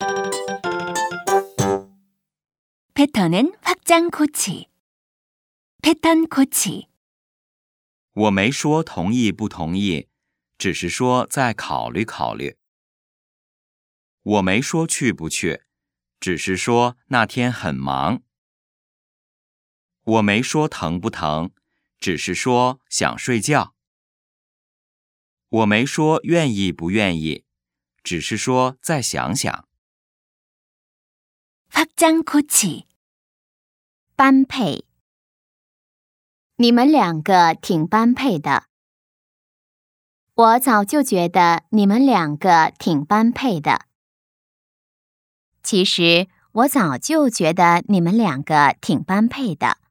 패턴은 확장 고치. 패턴 고치. 我没说同意不同意，只是说再考虑考虑。我没说去不去，只是说那天很忙。我没说疼不疼，只是说想睡觉。我没说愿意不愿意，只是说再想想。 확장 고치. 般配。你们两个挺般配的。我早就觉得你们两个挺般配的。其实我早就觉得你们两个挺般配的。